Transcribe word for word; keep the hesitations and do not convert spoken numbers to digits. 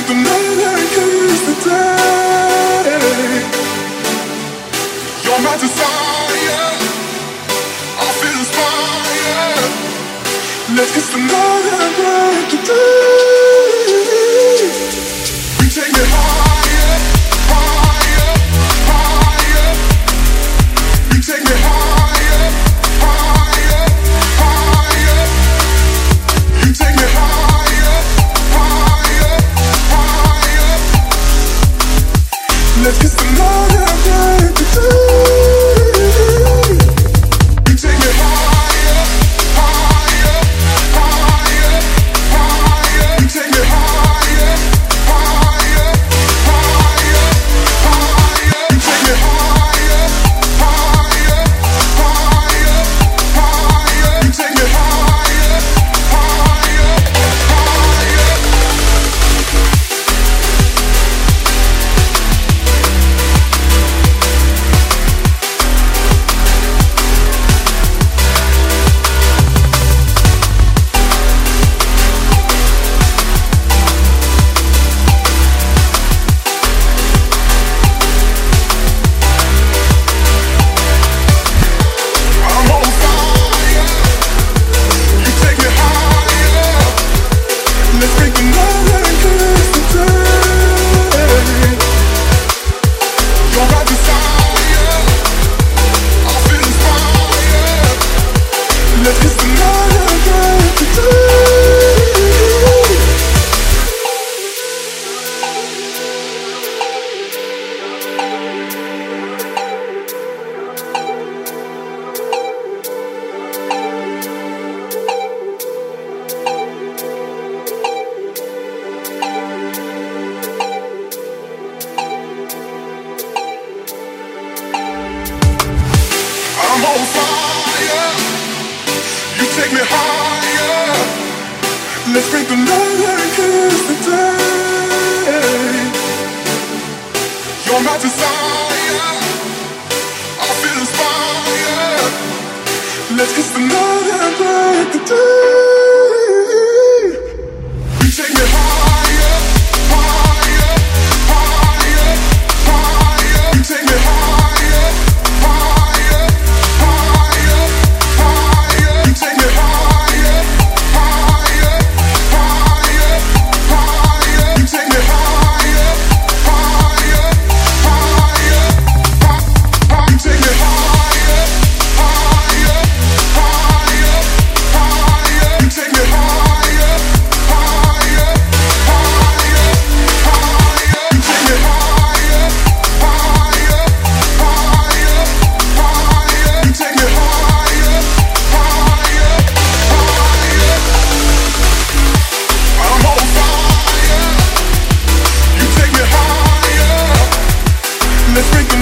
make the night and kiss the day. You're my desire, I feel inspired. Let's kiss the night and break the day. You take me higher, higher, higher. You take me higher, higher, higher. You take me higher, higher, higher. Let's kiss the night and break the day. You take me higher, higher, higher, higher. You take me higher, higher, higher, higher. You take me higher, higher, higher, higher. You take me higher, higher, higher. I'm on fire. You take me higher. Let's break the night and kiss the day. You're my desire, I feel inspired. Let's kiss the night and break the day. I'm on fire. You take me higher. Let's break the night and kiss the day. You're my desire, I feel inspired. Let's kiss the night and break the day. You take me higher, higher, higher, higher. You take me higher, higher, higher, higher. You take me higher, higher, higher, higher. You take me higher, higher, higher, higher. You take me higher, higher, higher, higher. You take me higher, higher, higher, higher. You take me higher, higher, higher, higher. You take me higher, higher, higher. I'm on fire. You take me higher. Let's break